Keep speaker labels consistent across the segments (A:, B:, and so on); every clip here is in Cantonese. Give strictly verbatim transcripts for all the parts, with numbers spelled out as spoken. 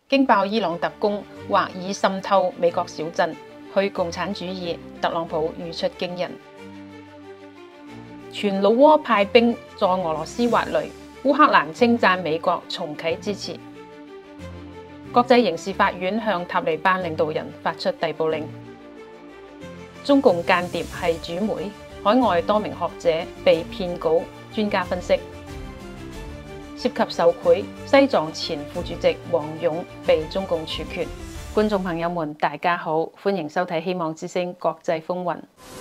A: 驚爆伊朗特工或已滲透美國小鎮去共產主義，特朗普語出驚人。全老撾派兵助俄羅斯挖雷，烏克蘭稱讚美國重啟支持。國際刑事法院向塔利班領導人發出逮捕令。中共間諜係主媒，海外多名學者被騙稿，專家分析涉及受賄，西藏前副主席王勇被中共處決。觀眾朋友們，大家好，歡迎收睇《希望之聲》國際風雲。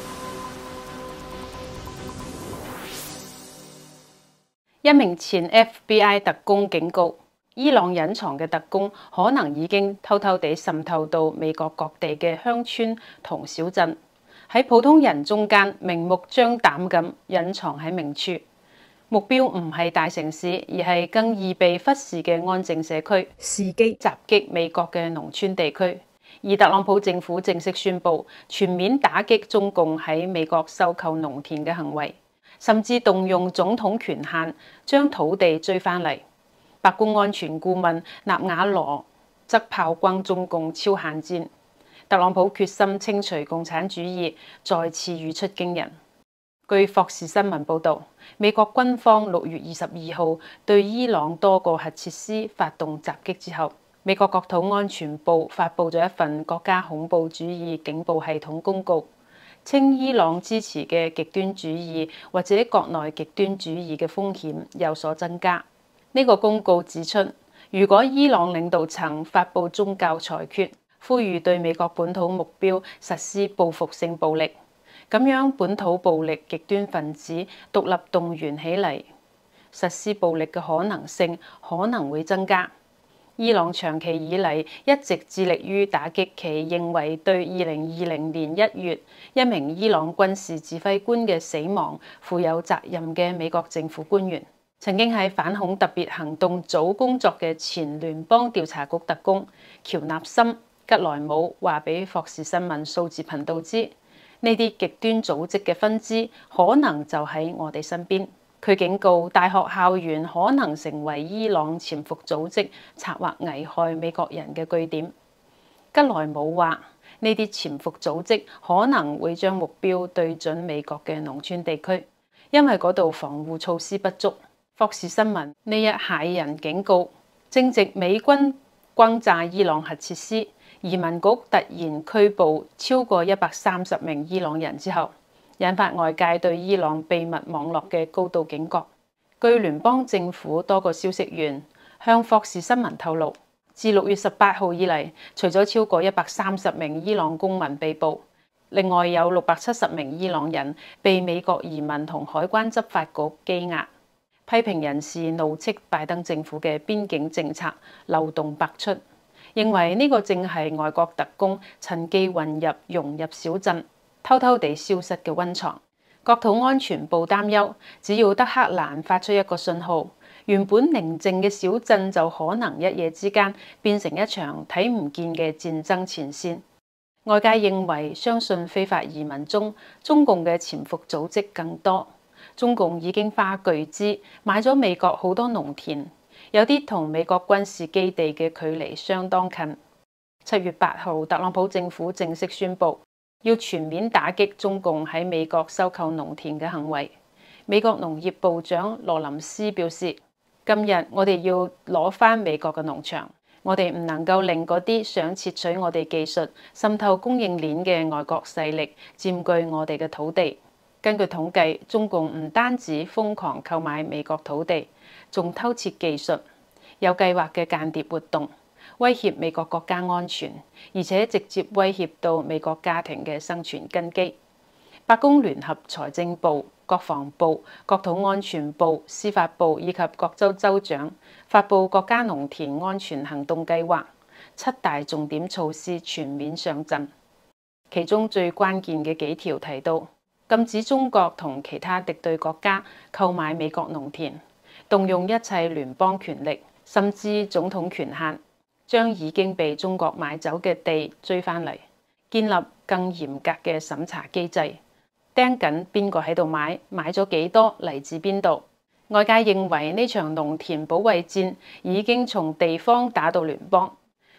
A: 一名前 F B I 特工警告，伊朗隱藏嘅特工可能已經偷偷地滲透到美國各地嘅鄉村同小鎮，喺普通人中間明目張膽咁隱藏喺明處。目標唔係大城市，而係更易被忽視嘅安靜社區，伺機襲擊美國嘅農村地區。而特朗普政府正式宣布全面打擊中共喺美國收購農田嘅行為，甚至動用總統權限將土地追返嚟。白宮安全顧問納瓦羅則炮轟中共超限戰。特朗普決心清除共產主義，再次語出驚人。據霍士新聞報導，美國軍方六月二十二號對伊朗多個核設施發動襲擊之後，美國國土安全部發布咗一份國家恐怖主義警報系統公告，稱伊朗支持嘅極端主義或者國內極端主義嘅風險有所增加。呢個公告指出，如果伊朗領導層發布宗教裁決，呼籲對美國本土目標實施報復性暴力，咁樣本土暴力極端分子獨立動員起嚟，實施暴力嘅可能性可能會增加。伊朗長期以嚟一直致力於打擊其認為對二零二零年一月一名伊朗軍事指揮官嘅死亡負有責任嘅美國政府官員。曾經喺反恐特別行動組工作嘅前聯邦調查局特工喬納森·吉萊姆話俾霍士新聞數字頻道知，呢啲極端組織嘅分支可能就喺我哋身邊。佢警告，大學校園可能成為伊朗潛伏組織策劃危害美國人嘅據點。吉萊姆話，呢啲潛伏組織可能會將目標對準美國嘅農村地區，因為嗰度防護措施不足。霍士新聞呢一駭人警告，正值美軍轟炸伊朗核設施，移民局突然拘捕超過一百三十名伊朗人之後，引發外界對伊朗秘密網絡嘅高度警覺。據聯邦政府多個消息源向霍士新聞透露，自六月十八號以嚟，除咗超過一百三十名伊朗公民被捕，另外有六百七十名伊朗人被美國移民同海關執法局羈押。批評人士怒斥拜登政府嘅邊境政策漏洞百出，認為呢個正係外國特工趁機混入融入小鎮，偷偷地消失嘅溫床。國土安全部擔憂，只要德黑蘭發出一個信號，原本寧靜嘅小鎮就可能一夜之間變成一場睇唔見嘅戰爭前線。外界認為，相信非法移民中，中共嘅潛伏組織更多。中共已經花巨資買咗美國好多農田，有啲同美國軍事基地嘅距離相當近。七月八號，特朗普政府正式宣布要全面打擊中共喺美國收購農田嘅行為。美國農業部長羅林斯表示，今日我哋要攞返美國嘅農場，我哋唔能夠令嗰啲想竊取我哋技術、滲透供應鏈嘅外國勢力佔據我哋嘅土地。根據統計，中共唔單止瘋狂購買美國土地，仲偷竊技術，有計劃嘅間諜活動，威脅美國國家安全，而且直接威脅到美國家庭嘅生存根基。白宮聯合財政部、國防部、國土安全部、司法部以及各州州長發布國家農田安全行動計劃，七大重點措施全面上陣。其中最關鍵嘅幾條提到，禁止中國同其他敵對國家購買美國農田，動用一切聯邦權力，甚至總統權限，將已經被中國買走嘅地追返嚟，建立更嚴格嘅審查機制，盯緊邊個喺度買，買咗幾多，嚟自邊度。外界認為呢場農田保衛戰已經從地方打到聯邦，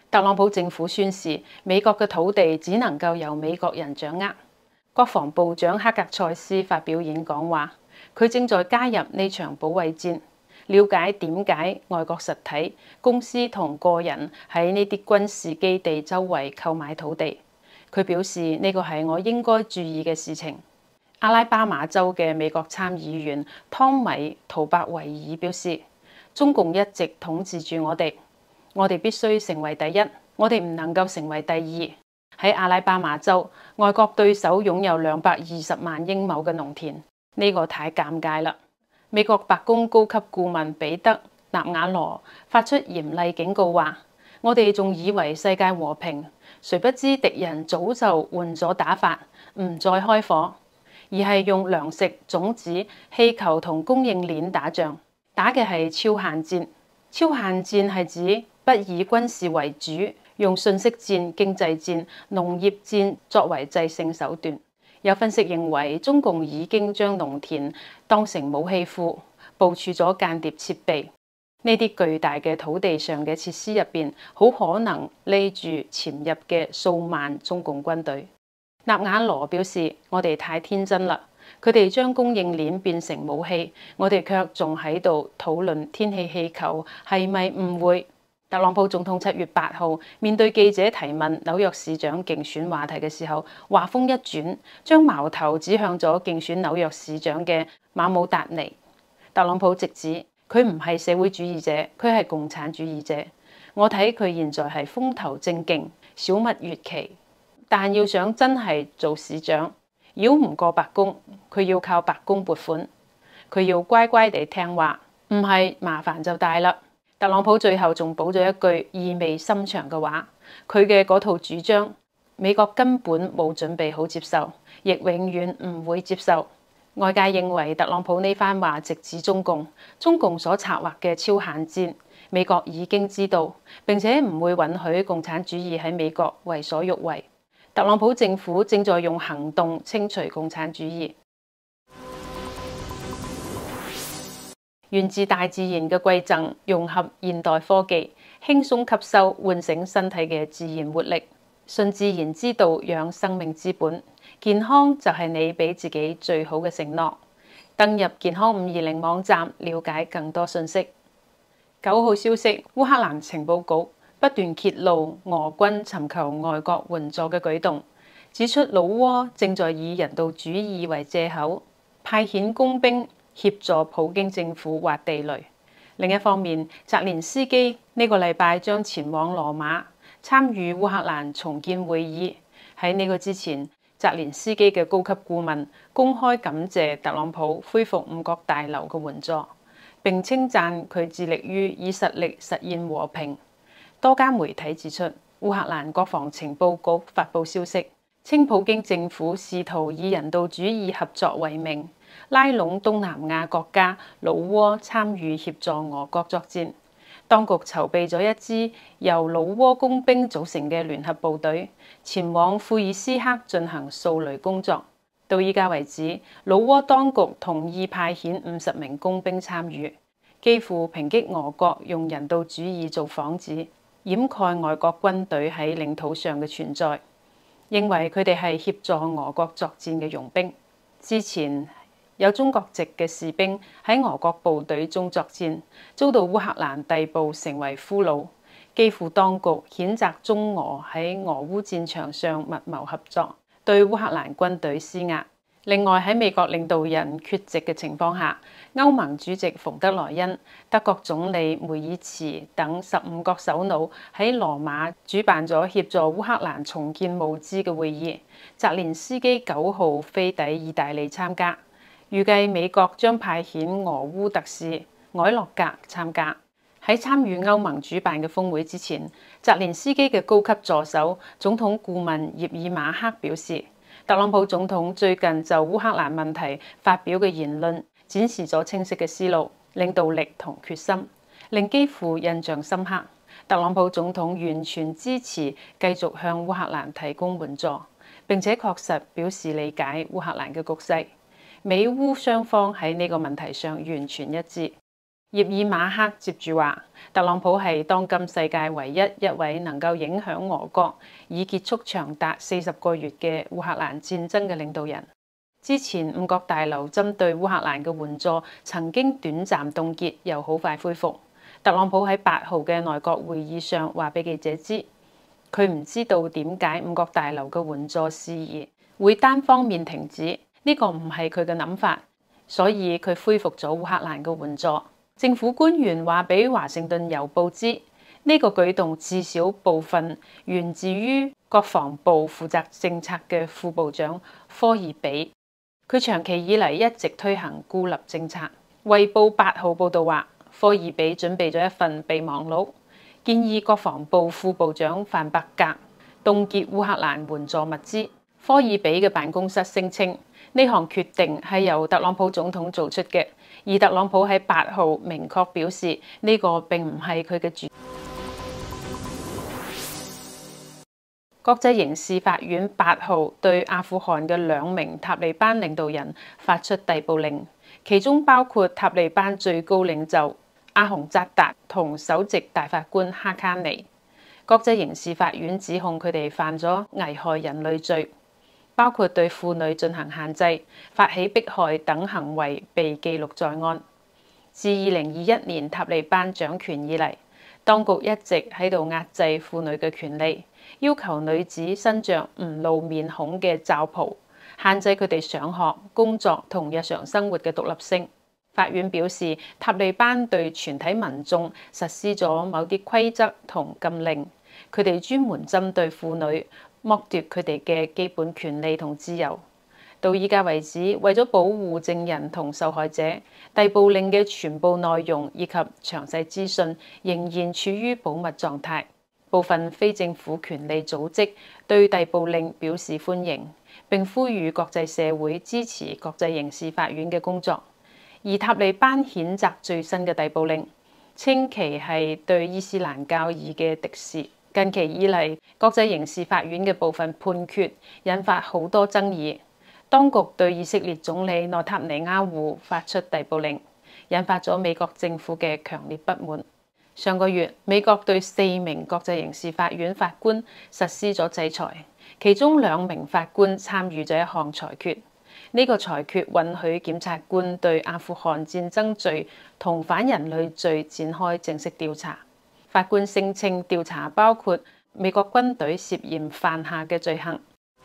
A: 特朗普政府宣示，美國嘅土地只能夠由美國人掌握。國防部長克格塞斯發表演講話，佢正在加入呢場保衛戰，了解點解外國實體、公司同個人喺呢啲軍事基地周圍購買土地。佢表示呢個係我應該注意嘅事情。阿拉巴馬州嘅美國參議員湯米圖伯維爾表示，中共一直統治住我哋，我哋必須成為第一，我哋唔能夠成為第二。喺阿拉巴馬州，外國對手擁有兩百二十萬英畝嘅農田，呢個太尷尬啦。美國白宮高級顧問彼得納瓦羅發出嚴厲警告話，我哋仲以為世界和平，誰不知敵人早就換咗打法，唔再開火，而係用糧食、種子、氣球同供應鏈打仗，打嘅係超限戰。超限戰係指不以軍事為主，用信息戰、經濟戰、農業戰作為制勝手段。有分析認為，中共已經將農田當成武器庫，部署咗間諜設備。呢啲巨大嘅土地上嘅設施入邊，好可能匿住潛入嘅數萬中共軍隊。納瓦羅表示：我哋太天真啦，佢哋將供應鏈變成武器，我哋卻仲喺度討論天氣氣球係咪誤會。特朗普總統七月八號面對記者提問紐約市長競選話題嘅時候，話鋒一轉，將矛頭指向咗競選紐約市長嘅馬姆達尼。特朗普直指佢唔係社會主義者，佢係共產主義者。我睇佢現在係風頭正勁，小蜜月期，但要想真係做市長，繞唔過白宮，佢要靠白宮撥款，佢要乖乖地聽話，唔係麻煩就大啦。特朗普最後仲補咗一句意味深長嘅話，佢嘅嗰套主張，美國根本冇準備好接受，亦永遠唔會接受。外界認為特朗普呢番話直指中共，中共所策劃嘅超限戰，美國已經知道，並且唔會允許共產主義喺美國為所欲為。特朗普政府正在用行動清除共產主義。源自大自然嘅饋贈，融合現代科技，輕鬆吸收，喚醒身體嘅自然活力。順自然之道，養生命之本。健康就係你俾自己最好嘅承諾。登入健康五二零網站，了解更多信息。九號消息，烏克蘭情報局不斷揭露俄軍尋求外國援助嘅舉動，指出老撾正在以人道主義為借口，派遣工兵協助普京政府挖地雷。另一方面，澤連斯基呢個禮拜將前往羅馬參與烏克蘭重建會議。喺呢個之前，澤連斯基嘅高級顧問公開感謝特朗普恢復五角大樓嘅援助，並稱讚佢致力於以實力實現和平。多家媒體指出，烏克蘭國防情報局發布消息，稱普京政府試圖以人道主義合作為名，拉攏東南亞國家老撾參與協助俄國作戰。當局籌備咗一支由老撾工兵組成嘅聯合部隊，前往庫爾斯克進行掃雷工作。到依家為止，老撾當局同意派遣五十名工兵參與，幾乎抨擊俄國用人道主義做幌子，掩蓋外國軍隊喺領土上嘅存在，認為佢哋係協助俄國作戰嘅傭兵。之前有中國籍嘅士兵喺俄國部隊中作戰，遭到烏克蘭逮捕成為俘虜。基輔當局譴責中俄喺俄烏戰場上密謀合作，對烏克蘭軍隊施壓。另外喺美國領導人缺席嘅情況下，歐盟主席馮德萊恩、德國總理梅爾茨等十五國首腦喺羅馬主辦咗協助烏克蘭重建物資嘅會議。澤連斯基九號飛抵意大利參加。預計美國將派遣俄烏特使埃洛格參加。喺參與歐盟主辦嘅峰會之前，澤連斯基嘅高級助手總統顧問葉爾馬克表示，特朗普總統最近就烏克蘭問題發表嘅言論，展示咗清晰嘅思路、領導力同決心，令基輔印象深刻。特朗普總統完全支持繼續向烏克蘭提供援助，並且確實表示理解烏克蘭嘅局勢。美烏雙方喺呢個問題上完全一致。 葉爾馬克接住話，特朗普係當今世界唯一一位能夠影響俄國以結束長達四十個月嘅烏克蘭戰爭嘅領導人。之前五角大樓針對烏克蘭嘅援助曾經短暫凍結，又好快恢復。特朗普喺八號嘅內閣會議上話俾記者知，佢唔知道點解五角大樓嘅援助事宜會單方面停止，呢個唔係佢嘅諗法，所以佢恢復咗烏克蘭嘅援助。政府官員話俾華盛頓郵報知，呢個舉動至少部分源自於國防部負責政策嘅副部長科爾比，佢長期以嚟一直推行孤立政策。衛報八號報道話，科爾比準備咗一份備忘錄，建議國防部副部長范伯格凍結烏克蘭援助物資。科爾比嘅辦公室聲稱，呢項決定係由特朗普總統做出嘅，而特朗普喺八號明確表示呢個並唔係佢嘅主。國際刑事法院八號對阿富汗嘅兩名塔利班領導人發出逮捕令，其中包括塔利班最高領袖阿洪扎達同首席大法官哈卡尼。國際刑事法院指控佢哋犯咗危害人類罪，包括對婦女進行限制、發起迫害等行為被記錄在案。自二零二一年塔利班掌權以嚟，當局一直喺度壓制婦女嘅權利，要求女子身着唔露面孔嘅罩袍，限制佢哋上學、工作同日常生活嘅獨立性。法院表示，塔利班對全體民眾實施咗某啲規則同禁令，佢哋專門針對婦女，剝奪佢哋嘅基本權利同自由。到依家為止，為咗保護證人同受害者，逮捕令嘅全部內容以及詳細資訊仍然處於保密狀態。部分非政府權利組織對逮捕令表示歡迎，並呼籲國際社會支持國際刑事法院嘅工作。而塔利班譴責最新嘅逮捕令，稱其係對伊斯蘭教義嘅敵視。近期以嚟，國際刑事法院嘅部分判決引發好多爭議。當局對以色列總理內塔尼亞胡發出逮捕令，引發咗美國政府嘅強烈不滿。上個月，美國對四名國際刑事法院法官實施咗制裁，其中兩名法官參與咗一項裁決。呢個裁決允許檢察官對阿富汗戰爭罪同反人類罪展開正式調查。法官聲稱調查包括美國軍隊涉嫌犯下嘅罪行。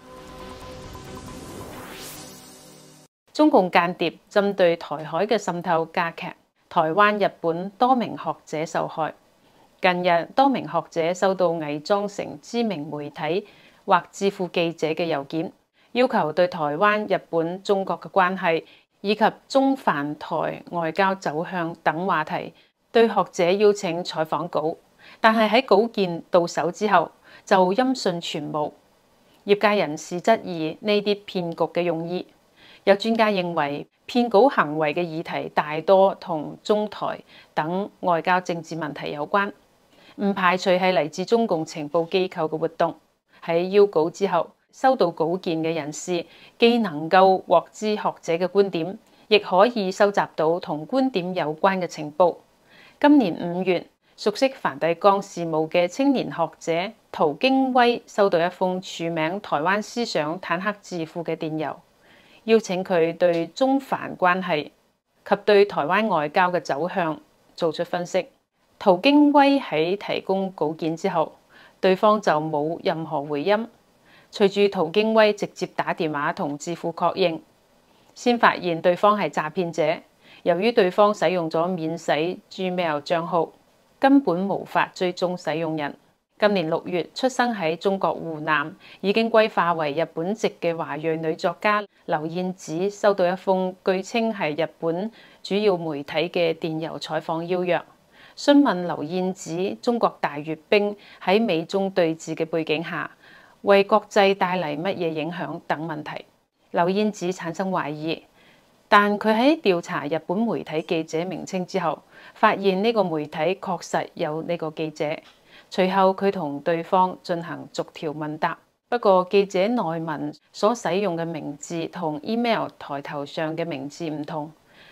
A: 中共間諜針對台海嘅滲透加劇，台灣、日本多名學者受害。近日，多名學者收到偽裝成知名媒體或智庫記者嘅郵件，要求對台灣、日本、中國嘅關係以及中梵台外交走向等話題，對學者邀請採訪稿，但係喺稿件到手之後就音訊全無。業界人士質疑呢啲騙局嘅用意。有專家認為，騙稿行為嘅議題大多同中台等外交政治問題有關，唔排除係嚟自中共情報機構嘅活動。喺邀稿之後，收到稿件嘅人士既能夠獲知學者嘅觀點，亦可以收集到同觀點有關嘅情報。今年五月，熟悉梵蒂岡事務嘅青年學者陶京威收到一封署名台灣思想坦克智庫嘅電郵，邀請佢對中梵關係及對台灣外交嘅走向做出分析。陶京威喺提供稿件之後，對方就冇任何回音。隨住陶京威直接打電話同智庫確認，先發現對方係詐騙者。由於對方使用咗免洗 Gmail 賬號，根本無法追蹤使用人。今年六月，出生喺中國湖南、已經歸化為日本籍嘅華裔女作家劉燕子收到一封據稱係日本主要媒體嘅電郵採訪邀約，詢問劉燕子中國大閱兵喺美中對峙嘅背景下，為國際帶嚟乜嘢影響等問題。劉燕子產生懷疑，但佢喺調查日本媒體記者名稱之後，發現呢個媒體確實有呢個記者。隨後佢同對方進行逐條問答，不過記者內文所使用嘅名字同 email 抬頭上嘅名字唔同。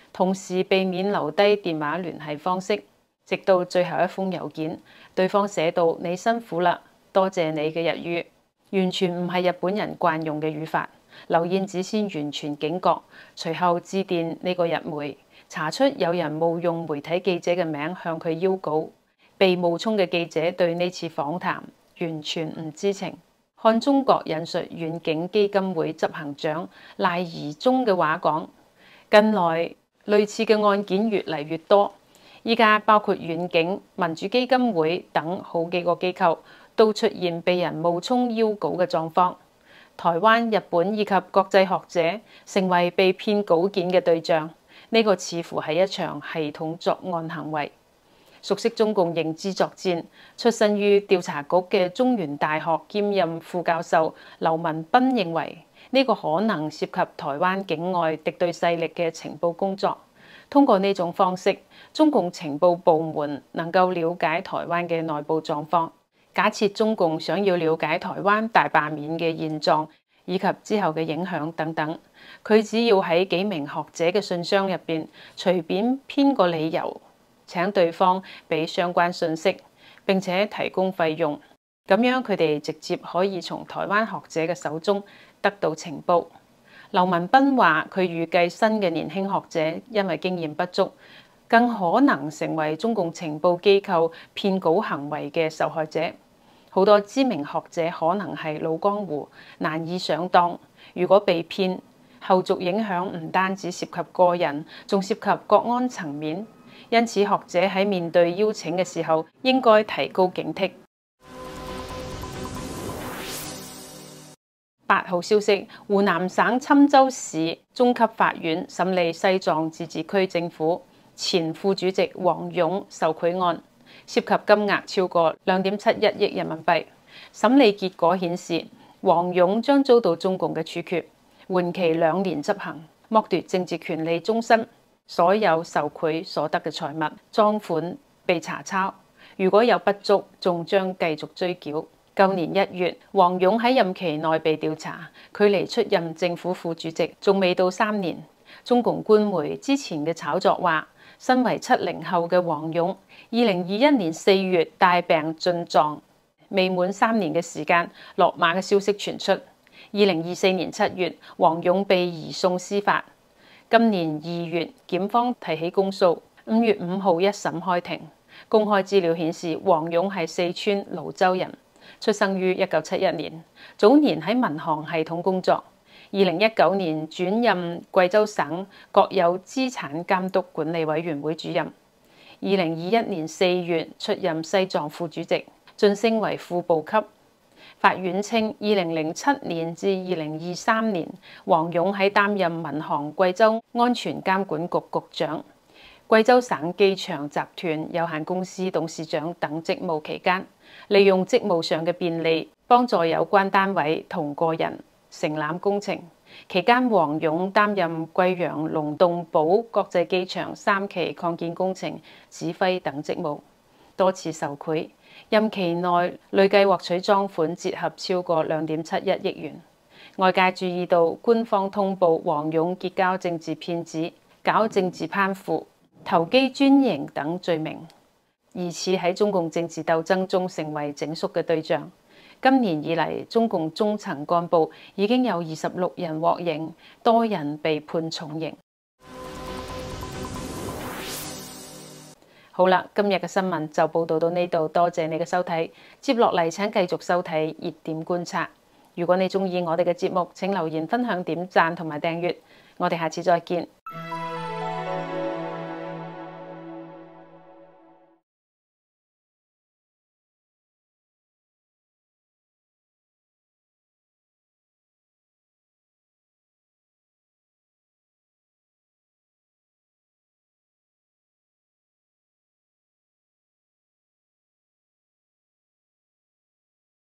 A: 同時避免留低電話聯繫方式。直到最後一封郵件，對方寫到：你辛苦啦，多謝你嘅日語。完全唔係日本人慣用嘅語法。劉燕子先完全警覺，隨後致電呢個日媒，查出有人冒用媒體記者嘅名向佢邀稿。被冒充嘅記者對呢次訪談完全唔知情。看中國引述遠景基金會執行長賴宜中嘅話講：近來類似嘅案件越嚟越多。依家包括遠景、民主基金會等好幾個機構都出現被人冒充邀稿嘅狀況。台灣、日本以及國際學者成為被騙稿件嘅對象。呢個似乎係一場系統作案行為。熟悉中共認知作戰、出身於調查局嘅中原大學兼任副教授劉文彬認為，呢個可能涉及台灣境外敵對勢力嘅情報工作。通過呢種方式，中共情報部門能夠了解台灣嘅內部狀況。假設中共想要了解台灣大罷免嘅現狀以及之後嘅影響等等，佢只要喺幾名學者嘅信箱入邊隨便編個理由，請對方俾相關信息，並且提供費用，咁樣佢哋直接可以從台灣學者嘅手中得到情報。劉文彬話：佢預計新嘅年輕學者因為經驗不足，更可能成為中共情報機構騙稿行為嘅受害者。好多知名學者可能係老江湖，難以上當。如果被騙，後續影響唔單止涉及個人，仲涉及國安層面。因此，學者喺面對邀請嘅時候，應該提高警惕。八號消息，湖南省郴州市中級法院審理西藏自治區政府前副主席王勇受賄案，涉及金額超過兩點七一億人民幣。審理結果顯示，王勇將遭到中共嘅處決，緩期兩年執行，剝奪政治權利終身。所有受賄所得嘅財物贓款被查抄，如果有不足，仲將繼續追繳。舊年一月，王勇喺任期內被調查，距離出任政府副主席仲未到三年。中共官媒之前嘅炒作話，身為七零後嘅王勇，二零二一年四月帶病進藏，未滿三年嘅時間落馬嘅消息傳出。二零二四年七月，王勇被移送司法。今年二月，檢方提起公訴。五月五號一審開庭，公開資料顯示，王勇係四川瀘州人，出生於一九七一年，早年喺民航系統工作。二零一九年轉任貴州省國有資產監督管理委員會主任。二零二一年四月出任西藏副主席，晉升為副部級。法院稱，二零零七年至二零二三年，王勇喺擔任民航貴州安全監管局局長、貴州省機場集團有限公司董事長等職務期間，利用職務上嘅便利，幫助有關單位同個人承攬工程。期間，王勇擔任貴陽龍洞堡國際機場三期擴建工程指揮等職務，多次受賄。任期內累計獲取贓款折合超過兩點七一億元。外界注意到官方通報王勇結交政治騙子，搞政治攀附、投機專營等罪名，疑似喺中共政治鬥爭中成為整肅嘅對象。今年以嚟，中共中層幹部已經有二十六人獲刑，多人被判重刑。好啦，今日嘅新聞就報道到呢度，多謝你嘅收睇。接落嚟請繼續收睇熱點觀察。如果你鍾意我哋嘅節目，請留言、分享、點讚同埋訂閱。我哋下次再見。